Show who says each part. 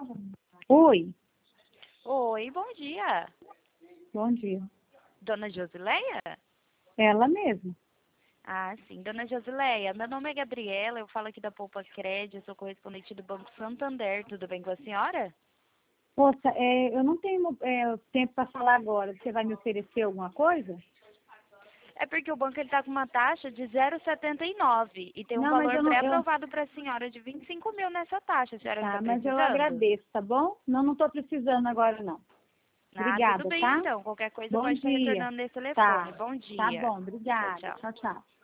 Speaker 1: Oi,
Speaker 2: Oi, bom dia.
Speaker 1: bom dia.
Speaker 2: Dona Josileia?
Speaker 1: Ela mesma.
Speaker 2: Ah, sim. Dona Josileia, meu nome é Gabriela, eu falo aqui da Poupa Crédito, sou correspondente do Banco Santander. Tudo bem com a senhora?
Speaker 1: Moça, eu não tenho tempo para falar agora. Você vai me oferecer alguma coisa?
Speaker 2: É porque o banco está com uma taxa de 0,79 e tem um
Speaker 1: Não, mas
Speaker 2: valor
Speaker 1: eu não.
Speaker 2: pré-aprovado para a senhora de 25 mil nessa taxa. A senhora está
Speaker 1: Tá, mas eu
Speaker 2: precisando?
Speaker 1: agradeço, tá bom? Não estou precisando agora, não.
Speaker 2: Ah, tudo
Speaker 1: Obrigada,
Speaker 2: bem
Speaker 1: tá?
Speaker 2: então. Qualquer coisa
Speaker 1: Bom
Speaker 2: pode estar
Speaker 1: dia.
Speaker 2: retornando nesse telefone.
Speaker 1: Tá,
Speaker 2: Bom
Speaker 1: tá
Speaker 2: dia.
Speaker 1: bom.
Speaker 2: Tchau,
Speaker 1: Obrigada.
Speaker 2: tchau.
Speaker 1: Tchau, tchau.